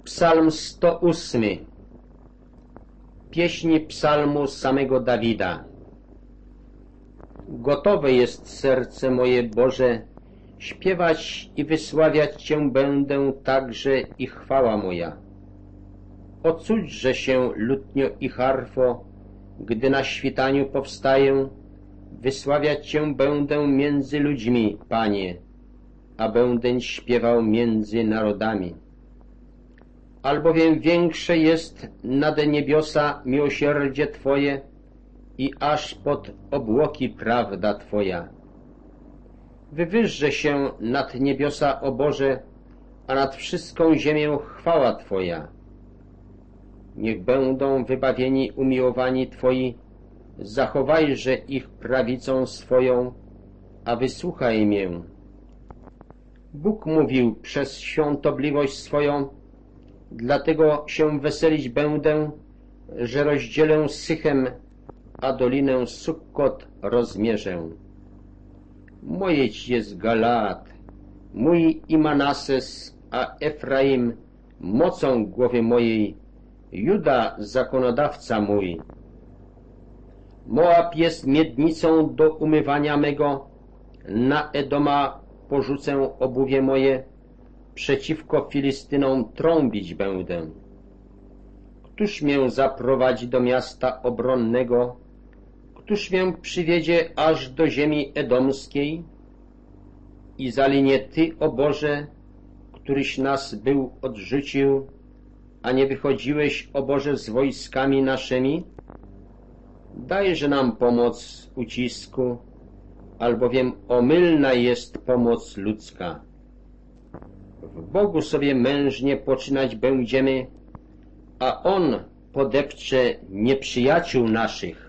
Psalm 108. Pieśń psalmu samego Dawida. Gotowe jest serce moje, Boże, śpiewać i wysławiać Cię będę także i chwała moja. Ocućże się lutnio i harfo, gdy na świtaniu powstaję, wysławiać Cię będę między ludźmi, Panie, a będę śpiewał między narodami. Albowiem większe jest nade niebiosa miłosierdzie Twoje i aż pod obłoki prawda Twoja. Wywyższe się nad niebiosa, o Boże, a nad wszystką ziemię chwała Twoja. Niech będą wybawieni umiłowani Twoi, zachowajże ich prawicą swoją, a wysłuchaj mię. Bóg mówił przez świątobliwość swoją, dlatego się weselić będę, że rozdzielę Sychem, a dolinę Sukkot rozmierzę. Moje ci jest Galaad, mój i Manases, a Efraim mocą głowy mojej, Juda zakonodawca mój. Moab jest miednicą do umywania mego, na Edoma porzucę obuwie moje, przeciwko Filistynom trąbić będę. Któż mię zaprowadzi do miasta obronnego? Któż mię przywiedzie aż do ziemi edomskiej? I zalinie Ty, o Boże, któryś nas był odrzucił, a nie wychodziłeś, o Boże, z wojskami naszymi? Dajże nam pomoc ucisku, albowiem omylna jest pomoc ludzka. W Bogu sobie mężnie poczynać będziemy, a On podepcze nieprzyjaciół naszych.